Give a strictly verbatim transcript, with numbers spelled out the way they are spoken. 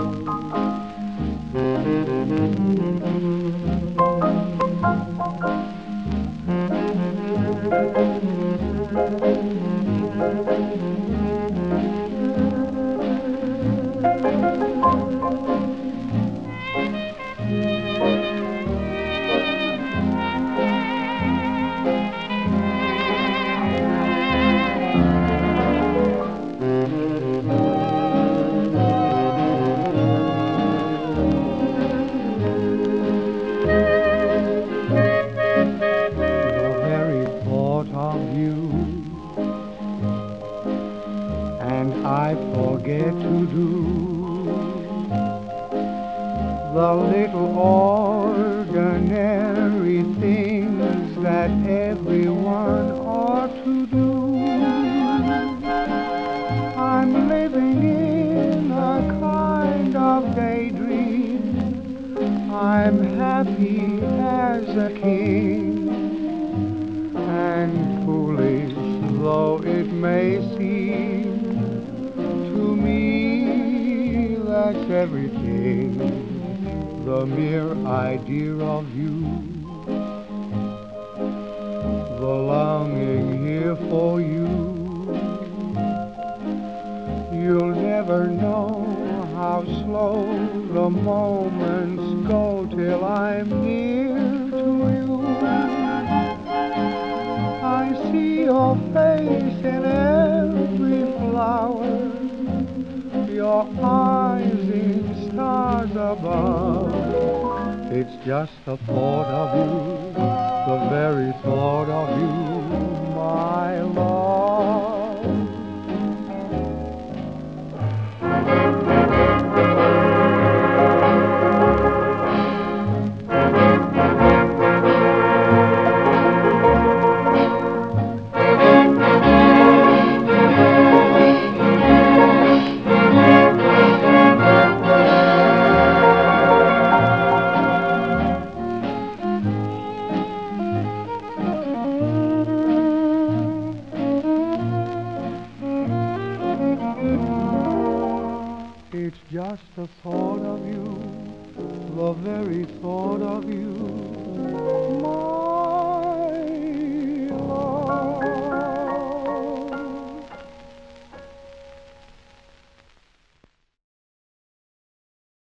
And I forget to do the little ordinary things that everyone ought to do. I'm living in a kind of daydream. I'm happy as a king, and foolish though it may seem, to me that's everything. The mere idea of you, the longing here for you. You'll never know how slow the moments go till I'm near to you. I see your face in every flower, your eyes in stars above. It's just the thought of you, the very thought of you, my love. It's just the thought of you, the very thought of you, my